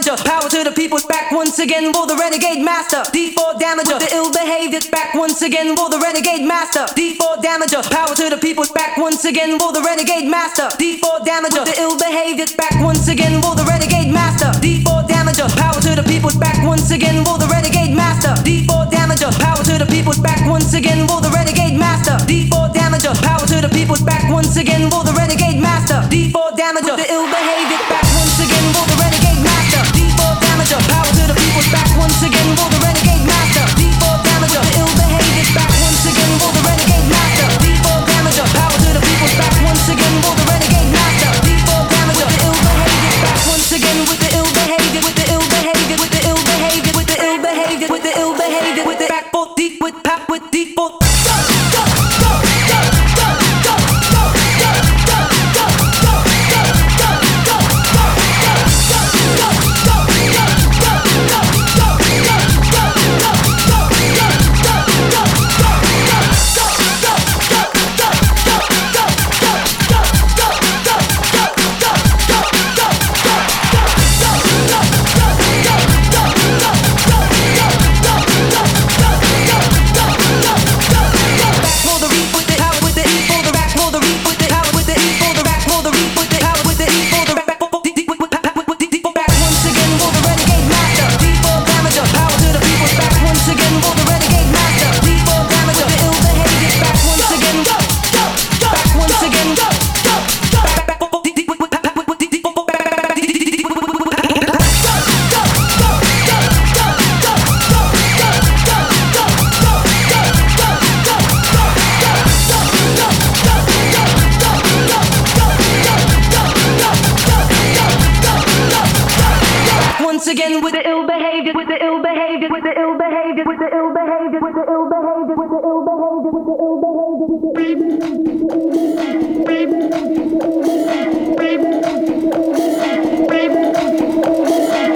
damager. Power to the people, back once again for the renegade master. D4 damager, with the ill behavior, back once again for the renegade master. D4 damager, power to the people, back once again for the renegade master. D4 damager, with the ill behavior, back once again for the renegade master. D4 damager, power to the people, back once again for the renegade master. D4 damager, power to the people, back once again for the renegade master. D4 damager, power to the people, back once again for the renegade master. D4 damager, with the ill behavior, back once again for the renegade master. D4 damager, power to the people, back once again for the renegade master. D4 damager, the ill behavior, back once again for the renegade master. D4 damager, power to the people, back once again for the renegade master. D4 damager, the ill behavior, back once again with the ill behavior, with the ill behavior, with the ill behavior, with the ill behavior, with the ill behavior, with the back for deep with pop with deep for. Again with the ill behavior, with the ill behavior, with the ill behavior, with the ill behavior, with the ill behavior, with the ill behavior, with the ill behavior, with the ill behavior, with the ill behavior.